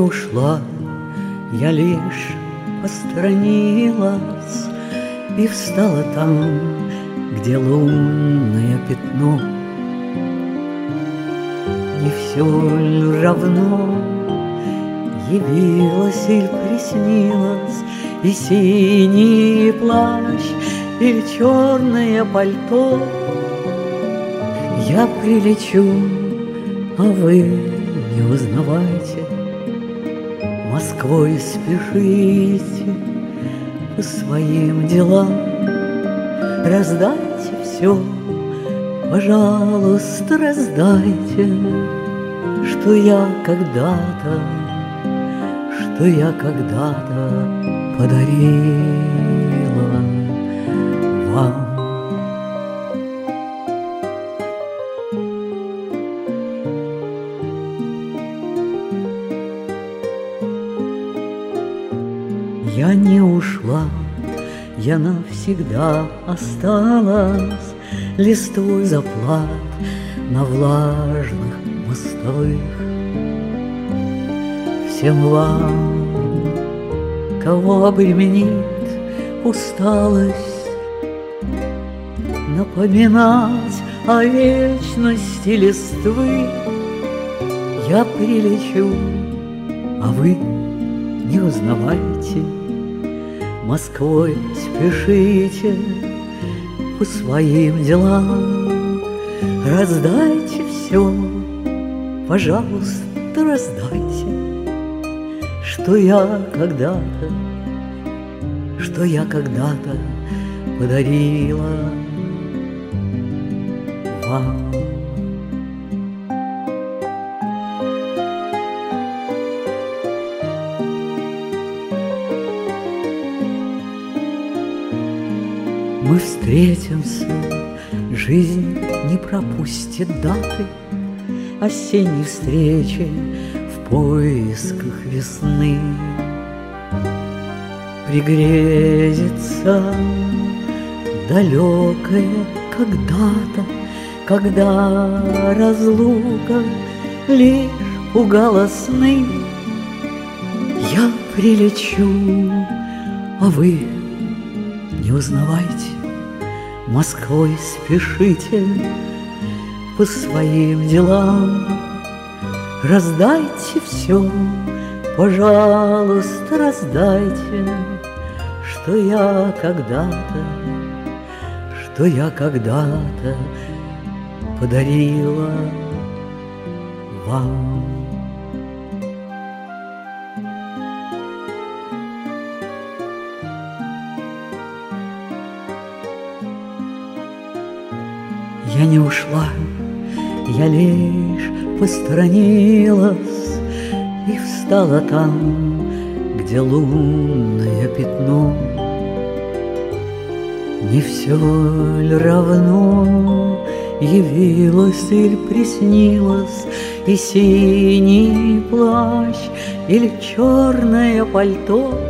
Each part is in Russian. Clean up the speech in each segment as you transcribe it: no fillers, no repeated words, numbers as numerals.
ушла, я лишь посторонилась и встала там, где лунное пятно. Не все ль равно, явилась или приснилась, и синий плащ, или черное пальто. Я прилечу, а вы не узнавайте, Москвой спешите по своим делам. Раздайте все, пожалуйста, раздайте, что я когда-то подарила вам. Я не ушла, я навсегда осталась листвой заплат на влажных мостовых. Всем вам, кого обременит усталость, напоминать о вечности листвы. Я прилечу, а вы не узнавайте, Москвой спешите по своим делам. Раздайте все, пожалуйста, раздайте, что я когда-то подарила вам. Мы встретимся, жизнь не пропустит даты осенней встречи в поисках весны. Пригрезится далекое когда-то, когда разлука лишь пугала сны. Я прилечу, а вы не узнавайте, Москвой спешите по своим делам. Раздайте все, пожалуйста, раздайте, что я когда-то подарила вам. Я не ушла, я лишь посторонилась и встала там, где лунное пятно. Не все ль равно, явилась или приснилась, и синий плащ, или черное пальто.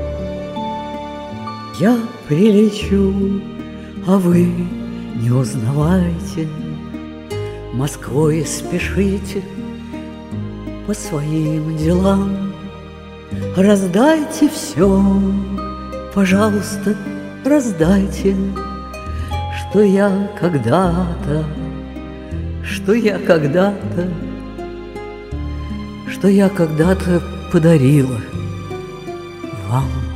Я прилечу, а вы не узнавайте, Москвой спешите по своим делам. Раздайте все, пожалуйста, раздайте, что я когда-то подарила вам.